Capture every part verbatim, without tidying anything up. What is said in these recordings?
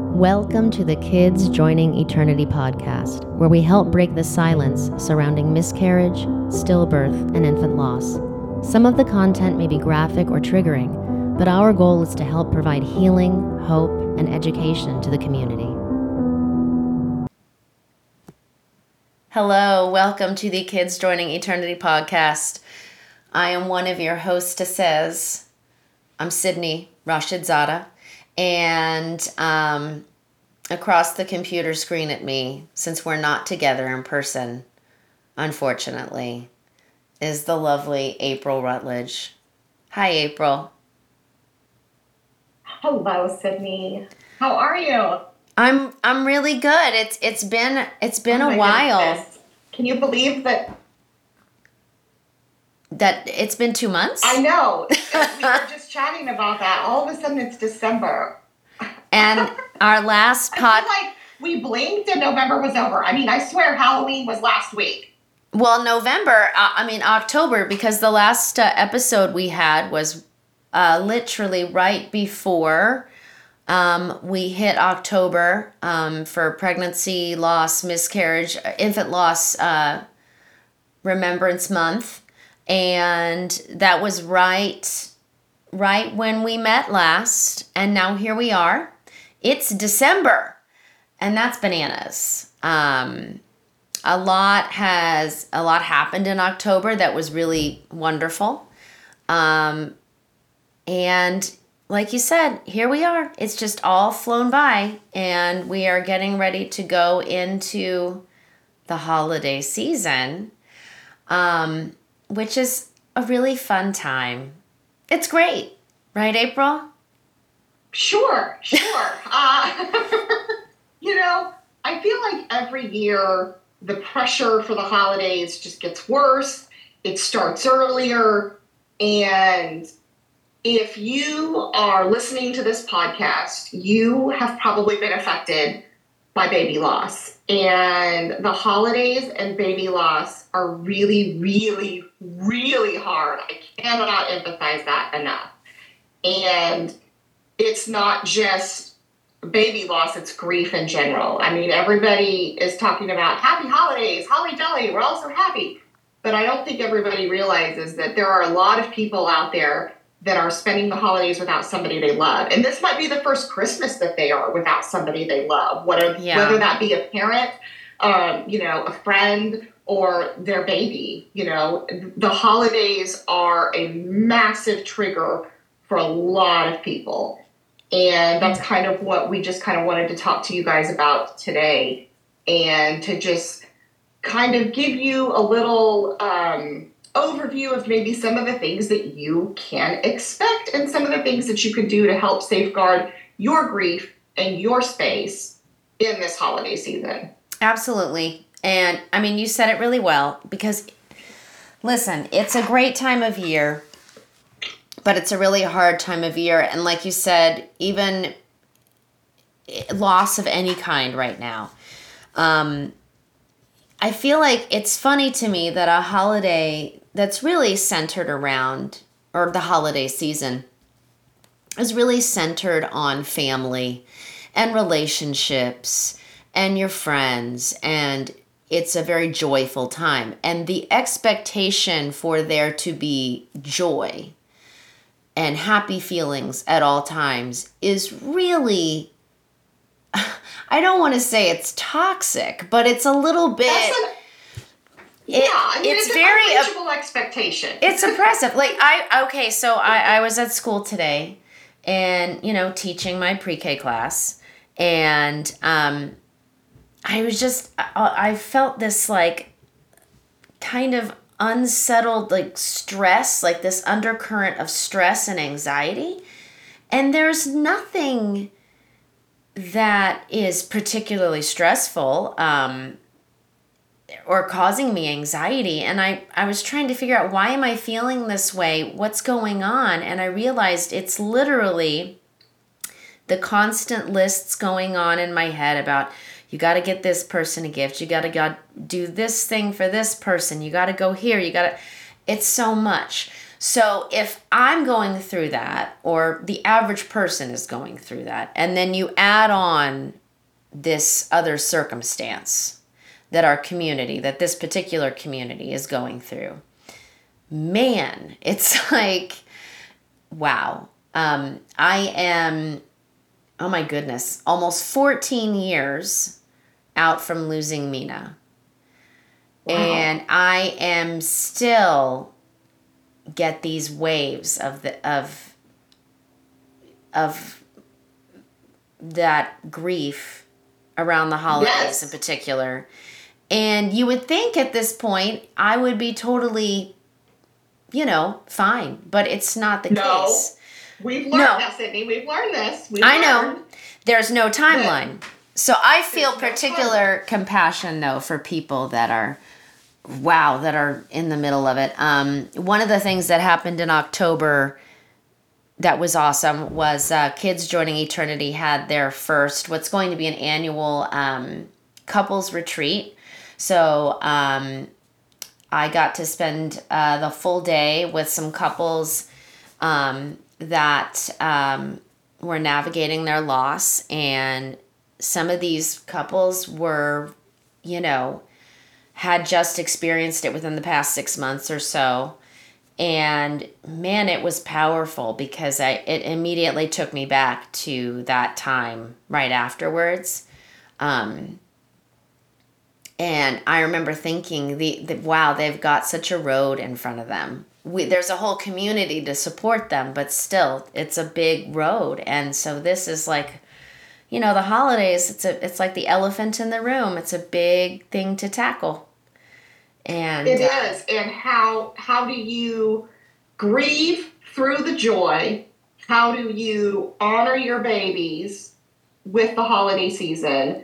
Welcome to the Kids Joining Eternity podcast, where we help break the silence surrounding miscarriage, stillbirth, and infant loss. Some of the content may be graphic or triggering, but our goal is to help provide healing, hope, and education to the community. Hello, welcome to the Kids Joining Eternity podcast. I am one of your hostesses. I'm Sydney Rashidzada, and um, across the computer screen at me, since we're not together in person, unfortunately, is the lovely April Rutledge. Hi, April. Hello, Sydney. How are you? I'm I'm really good. It's it's been it's been oh a while. Goodness. Can you believe that? That it's been two months? I know. We were just chatting about that. All of a sudden, it's December. And our last pod. I feel like we blinked and November was over. I mean, I swear Halloween was last week. Well, November. Uh, I mean October, because the last uh, episode we had was uh, literally right before. Um, we hit October um, for pregnancy, loss, miscarriage, infant loss uh, remembrance month. And that was right, right when we met last. And now here we are. It's December. And that's bananas. Um, a lot has, a lot happened in October that was really wonderful. Um, and like you said, here we are. It's just all flown by, and we are getting ready to go into the holiday season, um, which is a really fun time. It's great, right, April? Sure, sure. uh, you know, I feel like every year the pressure for the holidays just gets worse. It starts earlier, and if you are listening to this podcast, you have probably been affected by baby loss. And the holidays and baby loss are really, really, really hard. I cannot emphasize that enough. And it's not just baby loss, it's grief in general. I mean, everybody is talking about happy holidays, holly jolly, we're all so happy. But I don't think everybody realizes that there are a lot of people out there that are spending the holidays without somebody they love. And this might be the first Christmas that they are without somebody they love, whether, yeah. whether that be a parent, um, you know, a friend, or their baby. You know, the holidays are a massive trigger for a lot of people. And that's kind of what we just kind of wanted to talk to you guys about today, and to just kind of give you a little um, overview of maybe some of the things that you can expect and some of the things that you could do to help safeguard your grief and your space in this holiday season. Absolutely. And I mean, you said it really well, because listen, it's a great time of year, but it's a really hard time of year. And like you said, even loss of any kind right now. Um, I feel like it's funny to me that a holiday that's really centered around, or the holiday season, is really centered on family and relationships and your friends, and it's a very joyful time. And the expectation for there to be joy and happy feelings at all times is really, I don't want to say it's toxic, but it's a little bit... An, yeah, it, I mean, it's, it's very... an unreachable expectation. It's oppressive. Like, I, okay, so I, I was at school today and, you know, teaching my pre-K class, and um, I was just, I, I felt this, like, kind of unsettled, like, stress, like this undercurrent of stress and anxiety. And there's nothing that is particularly stressful um, or causing me anxiety. And I, I was trying to figure out, why am I feeling this way? What's going on? And I realized it's literally the constant lists going on in my head about, you got to get this person a gift. You got to do this thing for this person. You got to go here. You got to, it's so much. So if I'm going through that, or the average person is going through that, and then you add on this other circumstance that our community, that this particular community is going through, man, it's like, wow. Um, I am, oh my goodness, almost fourteen years out from losing Mina. Wow. And I am still get these waves of the of of that grief around the holidays, yes, in particular. And you would think at this point I would be totally, you know, fine, but it's not the no, case. We've learned no. this, Sydney. We've learned this. We've I learned. know. There's no timeline. So I feel particular no compassion, though, for people that are, wow, that are in the middle of it. Um, one of the things that happened in October that was awesome was uh, Kids Joining Eternity had their first, what's going to be an annual um, couples retreat. So um, I got to spend uh, the full day with some couples um, that um, were navigating their loss. And some of these couples were, you know, had just experienced it within the past six months or so. And man, it was powerful because I it immediately took me back to that time right afterwards. Um, and I remember thinking, the, the wow, they've got such a road in front of them. We, there's a whole community to support them, but still, it's a big road. And so this is like, you know, the holidays, it's a it's like the elephant in the room. It's a big thing to tackle. And it uh, is. And how how do you grieve through the joy? How do you honor your babies with the holiday season?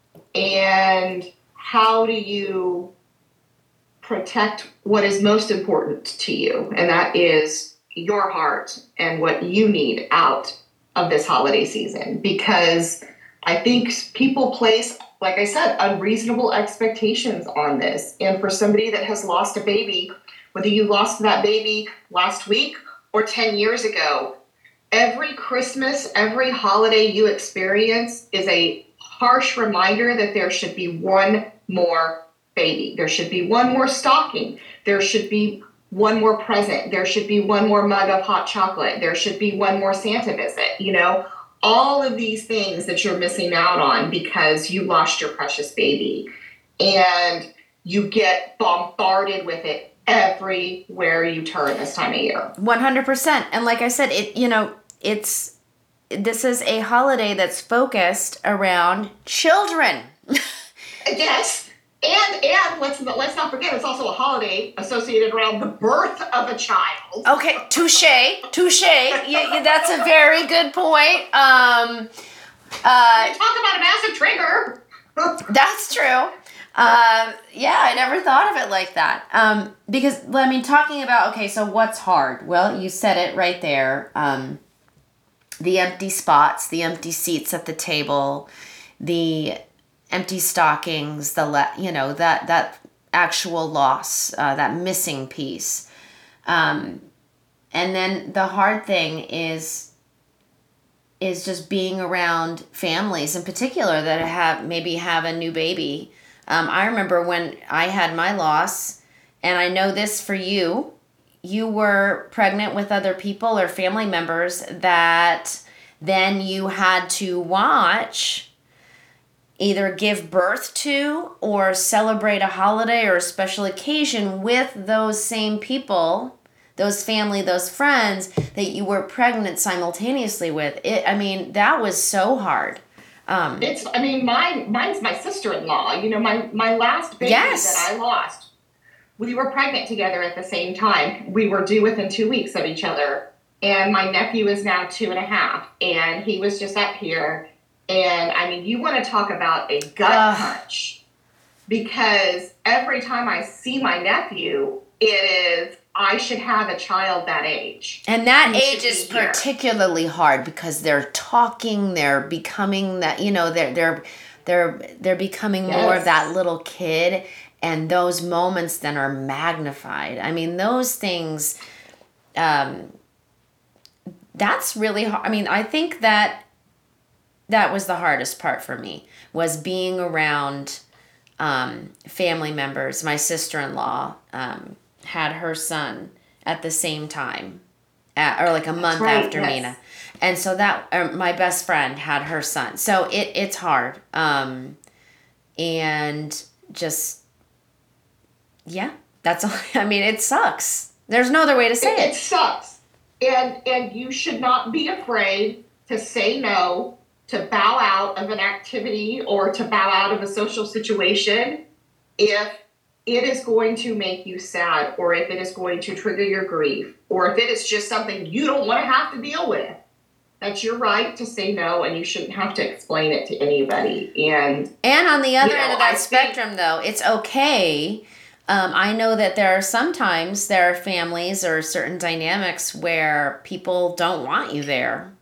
And how do you protect what is most important to you? And that is your heart and what you need out of this holiday season. Because I think people place, like I said, unreasonable expectations on this. And for somebody that has lost a baby, whether you lost that baby last week or ten years ago, every Christmas, every holiday you experience is a harsh reminder that there should be one more baby. There should be one more stocking. There should be one more present. There should be one more mug of hot chocolate. There should be one more Santa visit. You know, all of these things that you're missing out on because you lost your precious baby. And you get bombarded with it everywhere you turn this time of year. one hundred percent. And like I said, it, you know, it's, this is a holiday that's focused around children. Yes. And and let's let's not forget, it's also a holiday associated around the birth of a child. Okay, touche, touche. Yeah, yeah, that's a very good point. Um, uh, talk about a massive trigger. That's true. Uh, yeah, I never thought of it like that. Um, because I mean, talking about okay, so what's hard? Well, you said it right there. Um, the empty spots, the empty seats at the table, the empty stockings, the le- you know that that actual loss, uh, that missing piece, um, and then the hard thing is is just being around families in particular that have maybe have a new baby. Um, I remember when I had my loss, and I know this for you. You were pregnant with other people or family members that then you had to watch either give birth to or celebrate a holiday or a special occasion with those same people, those family, those friends that you were pregnant simultaneously with. It, I mean, that was so hard. Um, it's, I mean, mine, mine's my sister-in-law. You know, my, my last baby yes. that I lost, we were pregnant together at the same time. We were due within two weeks of each other. And my nephew is now two and a half. And he was just up here. And I mean, you want to talk about a gut uh, punch, because every time I see my nephew, it is, I should have a child that age. And that he age is particularly hard because they're talking, they're becoming that, you know, they're, they're, they're, they're becoming yes. more of that little kid. And those moments then are magnified. I mean, those things, um, that's really hard. I mean, I think that that was the hardest part for me, was being around um, family members. My sister-in-law um, had her son at the same time, at, or like a month right, after yes. Mina. And so that, uh, my best friend had her son. So it it's hard. Um, and just, yeah, that's all. I mean, it sucks. There's no other way to say It, it. it sucks. And and you should not be afraid to say no, to bow out of an activity or to bow out of a social situation if it is going to make you sad, or if it is going to trigger your grief, or if it is just something you don't want to have to deal with. That's your right to say no, and you shouldn't have to explain it to anybody. And And on the other you know, end of that I spectrum, think, though, it's okay. Um, I know that there are sometimes there are families or certain dynamics where people don't want you there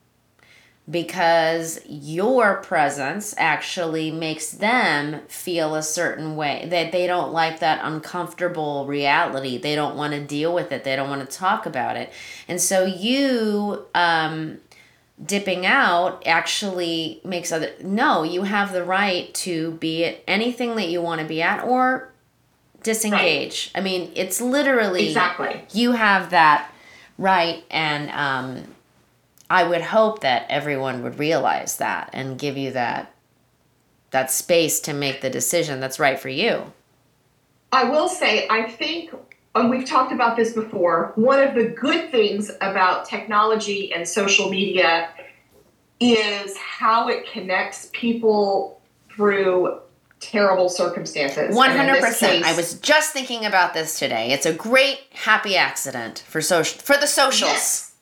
because your presence actually makes them feel a certain way, that they don't like that uncomfortable reality. They don't want to deal with it. They don't want to talk about it. And so you um, dipping out actually makes other, no, you have the right to be at anything that you want to be at, or disengage. Right. I mean, it's literally, exactly. You have that right, and um, I would hope that everyone would realize that and give you that that space to make the decision that's right for you. I will say, I think, and we've talked about this before, one of the good things about technology and social media is how it connects people through terrible circumstances. one hundred Case, percent. I was just thinking about this today. It's a great happy accident for social for the socials. Yes.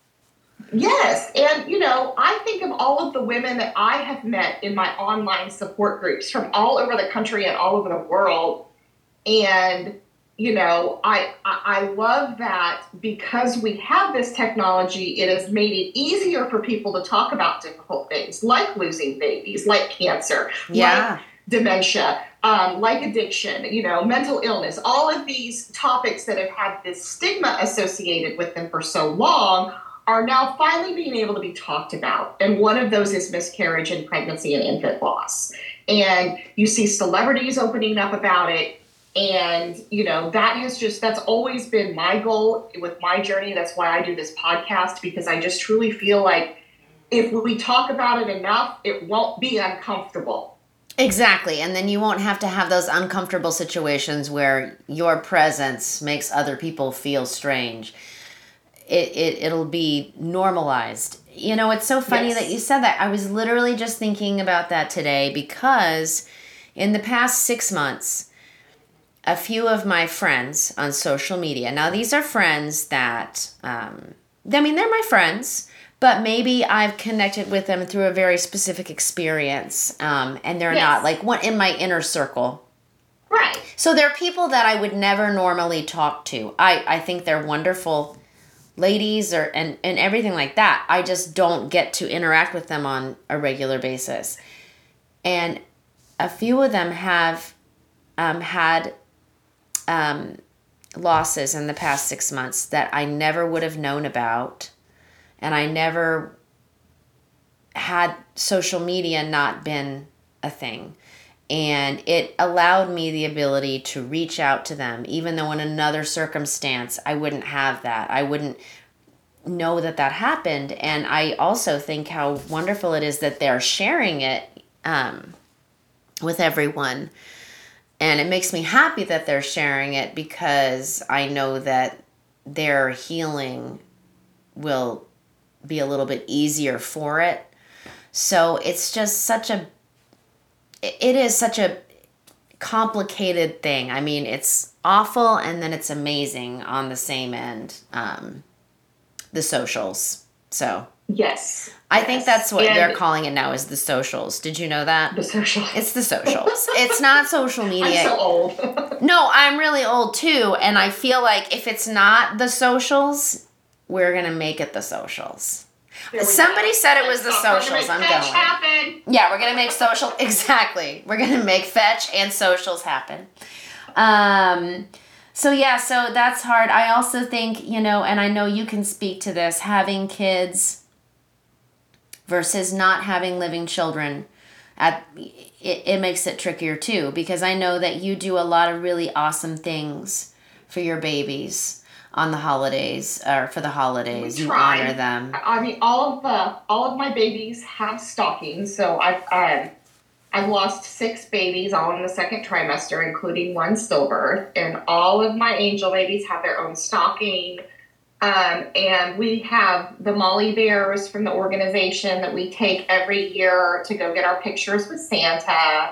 Yes. And, you know, I think of all of the women that I have met in my online support groups from all over the country and all over the world. And, you know, I, I, I love that because we have this technology, it has made it easier for people to talk about difficult things like losing babies, like cancer, yeah. like dementia, um, like addiction, you know, mental illness, all of these topics that have had this stigma associated with them for so long are now finally being able to be talked about. And one of those is miscarriage and pregnancy and infant loss. And you see celebrities opening up about it. And, you know, that has just, that's always been my goal with my journey. That's why I do this podcast, because I just truly feel like if we talk about it enough, it won't be uncomfortable. Exactly. And then you won't have to have those uncomfortable situations where your presence makes other people feel strange. It, it, it'll be normalized. You know, it's so funny Yes. that you said that. I was literally just thinking about that today because in the past six months, a few of my friends on social media, now these are friends that, um, I mean, they're my friends, but maybe I've connected with them through a very specific experience, um, and they're Yes. not like one in my inner circle. Right. So they're people that I would never normally talk to. I, I think they're wonderful ladies or and, and everything like that. I just don't get to interact with them on a regular basis. And a few of them have um, had um, losses in the past six months that I never would have known about. And I never had social media not been a thing. And it allowed me the ability to reach out to them, even though in another circumstance I wouldn't have that. I wouldn't know that that happened. And I also think how wonderful it is that they're sharing it um, with everyone. And it makes me happy that they're sharing it because I know that their healing will be a little bit easier for it. So it's just such a, it is such a complicated thing. I mean, it's awful and then it's amazing on the same end, um, the socials. So Yes. I yes. think that's what and they're calling it now, is the socials. Did you know that? The socials. It's the socials. It's not social media. I'm so old. No, I'm really old too. And I feel like if it's not the socials, we're going to make it the socials. Somebody go. said it was the Oh, socials. I'm fetch going. happen. Yeah, we're going to make social. Exactly. We're going to make fetch and socials happen. Um, So yeah, so that's hard. I also think, you know, and I know you can speak to this, having kids versus not having living children, at it, it makes it trickier too, because I know that you do a lot of really awesome things for your babies on the holidays, or for the holidays. We You try. honor them. I mean, all of the all of my babies have stockings, so I've um, I've lost six babies all in the second trimester, including one stillbirth, and all of my angel babies have their own stocking. Um, and we have the Molly Bears from the organization that we take every year to go get our pictures with Santa.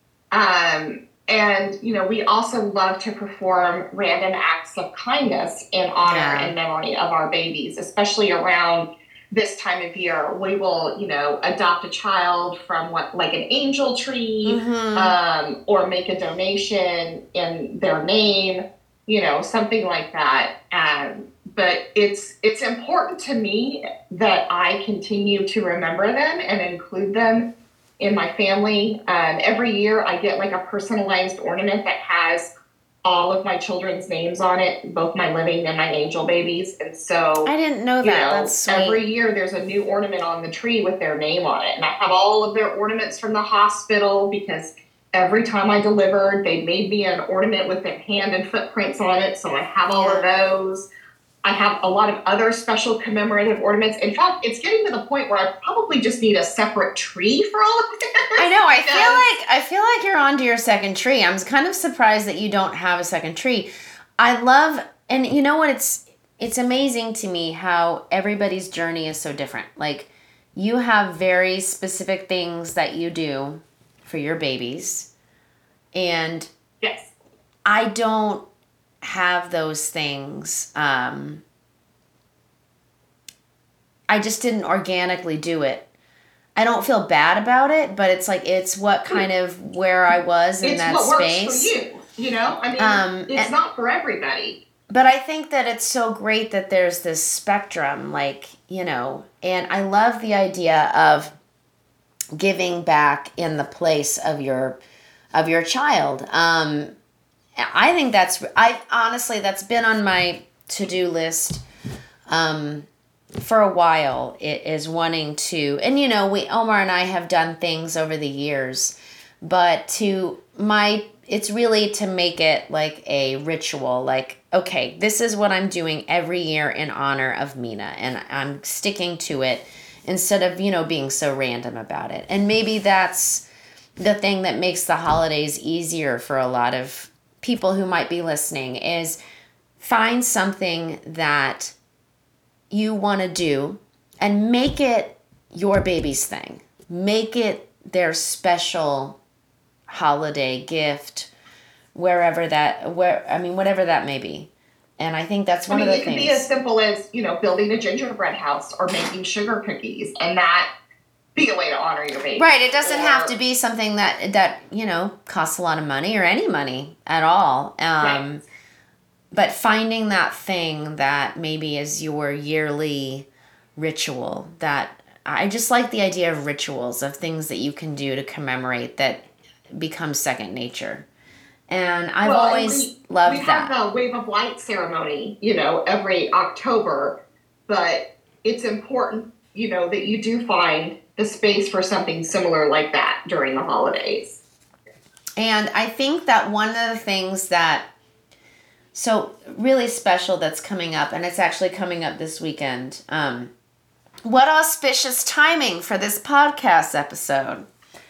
Um, and, you know, we also love to perform random acts of kindness in honor Yeah. and memory of our babies, especially around this time of year. We will, you know, adopt a child from what, like an angel tree, Mm-hmm. um, or make a donation in their name, you know, something like that. Um, but it's it's important to me that I continue to remember them and include them in my family. Um, every year I get like a personalized ornament that has all of my children's names on it, both my living and my angel babies. And so, I didn't know you that. know, That's sweet. every year there's a new ornament on the tree with their name on it. And I have all of their ornaments from the hospital, because every time I delivered, they made me an ornament with their hand and footprints on it. So I have all of those. I have a lot of other special commemorative ornaments. In fact, it's getting to the point where I probably just need a separate tree for all of this. I know. I Because- feel like I feel like you're onto your second tree. I'm kind of surprised that you don't have a second tree. I love, and you know what? It's it's amazing to me how everybody's journey is so different. Like, you have very specific things that you do for your babies, and Yes. I don't have those things. Um, I just didn't organically do it. I don't feel bad about it, but it's like, it's what kind of where I was in It's that what space. works for you, you know? I mean, Um, it's and- not for everybody. But I think that it's so great that there's this spectrum, like, you know, and I love the idea of giving back in the place of your of your child. Um, I think that's, I honestly, that's been on my to-do list um, for a while. It is wanting to, and you know, we, Omar and I have done things over the years, but to my, it's really to make it like a ritual, like, okay, this is what I'm doing every year in honor of Mina, and I'm sticking to it instead of, you know, being so random about it. And maybe that's the thing that makes the holidays easier for a lot of people who might be listening, is find something that you want to do and make it your baby's thing. Make it their special holiday gift, wherever that, where, I mean, whatever that may be. And I think that's one I mean, of the it could things. be as simple as, you know, building a gingerbread house or making sugar cookies, and that be a way to honor your baby. Right, it doesn't Or- have to be something that that you know costs a lot of money or any money at all. Um, Right. But finding that thing that maybe is your yearly ritual. That I just like the idea of rituals, of things that you can do to commemorate that become second nature. And I've Well, and always we, loved we that. have the Wave of Light ceremony, you know, every October, but it's important, you know, that you do find the space for something similar like that during the holidays. And I think that one of the things that, so really special that's coming up, and it's actually coming up this weekend. Um, what auspicious timing for this podcast episode.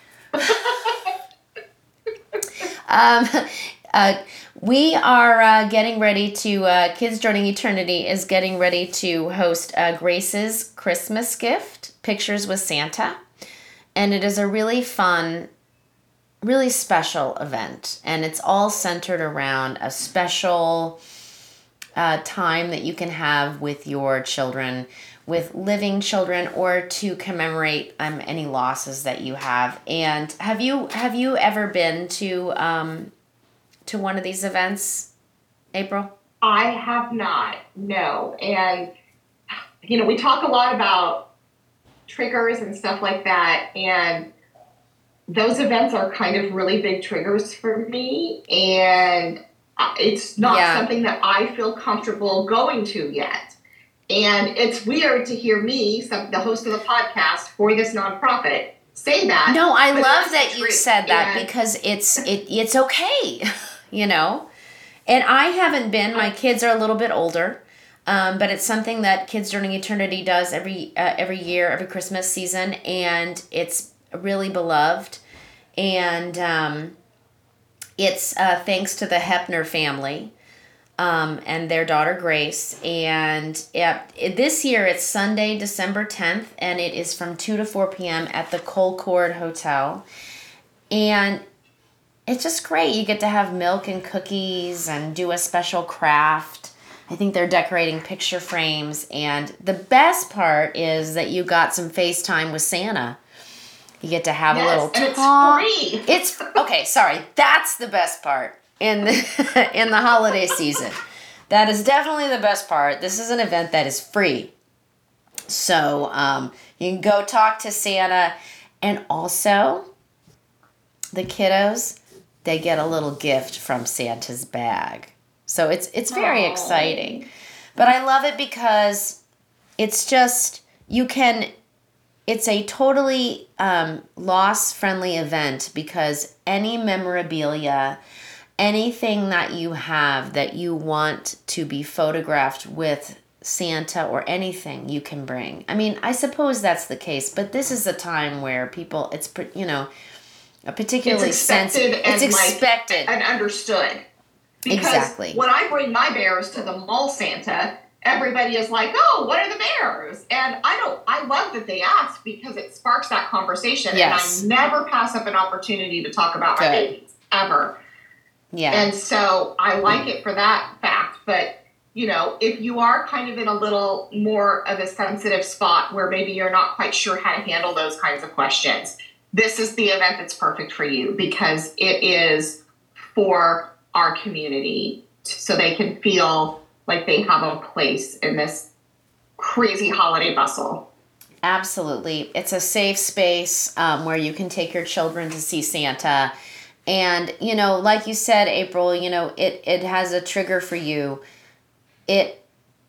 um, uh, we are uh, getting ready to, uh, Kids Journeying Eternity is getting ready to host uh, Grace's Christmas Gift, Pictures with Santa. And it is a really fun, really special event. And it's all centered around a special uh, time that you can have with your children, with living children, or to commemorate um, any losses that you have. And have you have you ever been to um, to one of these events, April? I have not, no. And, you know, we talk a lot about triggers and stuff like that. And those events are kind of really big triggers for me. And Uh, it's not Yeah. something that I feel comfortable going to yet. And it's weird to hear me, some, the host of the podcast for this nonprofit, say that. No, I but love that's that the you truth. said that And because it's it it's okay, you know. And I haven't been. My kids are a little bit older, um, but it's something that Kids Journey Eternity does every uh, every year, every Christmas season, and it's really beloved. And um, it's uh, thanks to the Hepner family um, and their daughter Grace. And it, it, this year it's Sunday, December tenth, and it is from two to four p.m. at the Colcord Hotel. And it's just great. You get to have milk and cookies and do a special craft. I think they're decorating picture frames. And the best part is that you got some FaceTime with Santa. You get to have yes, a little and talk. it's free. It's okay, sorry. That's the best part in the in the holiday season. That is definitely the best part. This is an event that is free. So um, you can go talk to Santa. And also, the kiddos, they get a little gift from Santa's bag. So it's it's very Aww. exciting. But I love it because it's just, you can, it's a totally um, loss-friendly event because any memorabilia, anything that you have that you want to be photographed with Santa or anything you can bring. I mean, I suppose that's the case, but this is a time where people, it's, you know, a particularly It's expected sensitive. and It's like- expected. and understood. Because Exactly. when I bring my bears to the mall Santa, everybody is like, "Oh, what are the bears?" And I don't. I love that they ask because it sparks that conversation. Yes. And I never pass up an opportunity to talk about my Good. babies ever. Yeah. And so I like it for that fact. But you know, if you are kind of in a little more of a sensitive spot where maybe you're not quite sure how to handle those kinds of questions, this is the event that's perfect for you because it is for our community so they can feel like they have a place in this crazy holiday bustle. Absolutely. It's a safe space um, where you can take your children to see Santa. And, you know, like you said, April, you know, it, it has a trigger for you. It,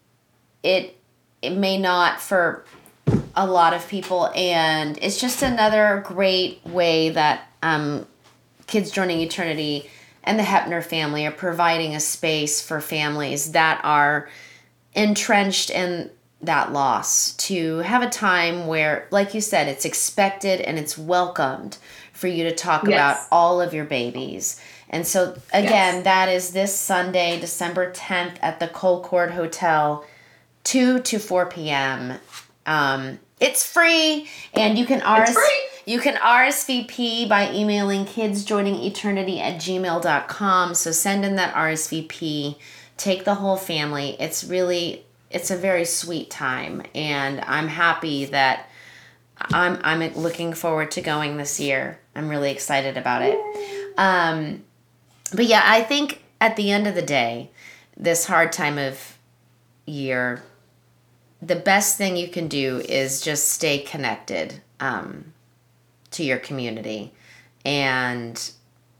it, it may not for a lot of people. And it's just another great way that um, Kids Journey Eternity and the Hepner family are providing a space for families that are entrenched in that loss to have a time where, like you said, it's expected and it's welcomed for you to talk Yes. about all of your babies. And so, again, Yes. that is this Sunday, December tenth at the Colcord Hotel, two to four p.m. Um, it's free, and you can R S- It's free. you can R S V P by emailing kidsjoiningeternity at gmail dot com. So send in that R S V P. Take the whole family. It's really, it's a very sweet time, and I'm happy that I'm I'm looking forward to going this year. I'm really excited about it. Um, but yeah, I think at the end of the day, this hard time of year, the best thing you can do is just stay connected um, to your community. And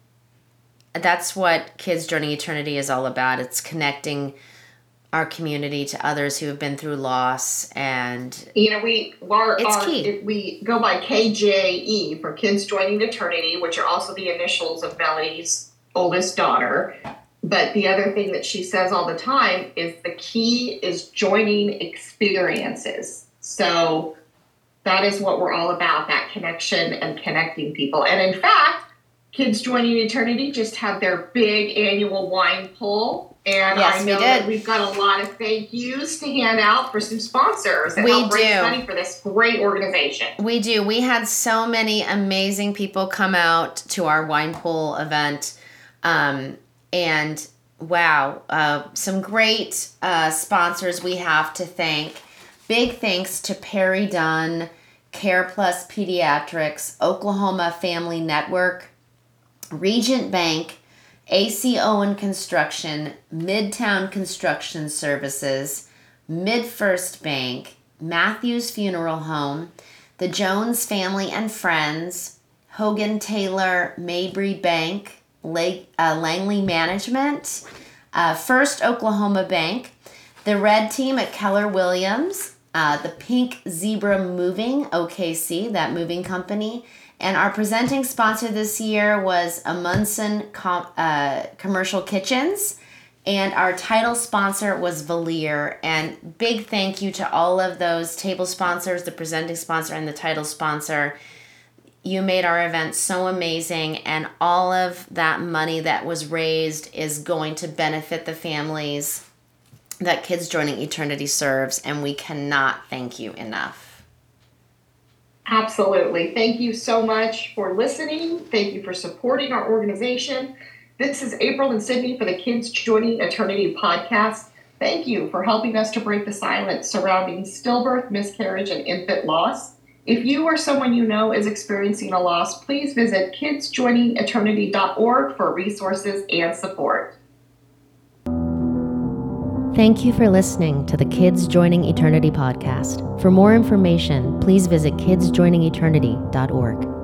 that's what Kids Journey Eternity is all about. It's connecting our community to others who have been through loss. And You know, we our, It's our, key. we go by K J E for Kids Joining Eternity, which are also the initials of Melanie's oldest daughter. But the other thing that she says all the time is the key is joining experiences. So that is what we're all about, that connection and connecting people. And in fact, Kids Joining Eternity just had their big annual wine pull. And Yes, I we know did. that we've got a lot of thank yous to hand out for some sponsors that We help raise do. money for this great organization. we do. We had so many amazing people come out to our wine pool event. Um, and wow, uh, some great uh, sponsors we have to thank. Big thanks to Perry Dunn, Care Plus Pediatrics, Oklahoma Family Network, Regent Bank, A C Owen Construction, Midtown Construction Services, MidFirst Bank, Matthews Funeral Home, the Jones Family and Friends, Hogan Taylor Mabry Bank, Lake, uh, Langley Management, uh, First Oklahoma Bank, the Red Team at Keller Williams, uh, the Pink Zebra Moving, O K C, that moving company. And our presenting sponsor this year was Amundsen Com- uh, Commercial Kitchens. And our title sponsor was Valier. And big thank you to all of those table sponsors, the presenting sponsor and the title sponsor. You made our event so amazing, and all of that money that was raised is going to benefit the families that Kids Joining Eternity serves, and we cannot thank you enough. Absolutely. Thank you so much for listening. Thank you for supporting our organization. This is April and Sydney for the Kids Joining Eternity podcast. Thank you for helping us to break the silence surrounding stillbirth, miscarriage, and infant loss. If you or someone you know is experiencing a loss, please visit kids joining eternity dot org for resources and support. Thank you for listening to the Kids Joining Eternity podcast. For more information, please visit kids joining eternity dot org.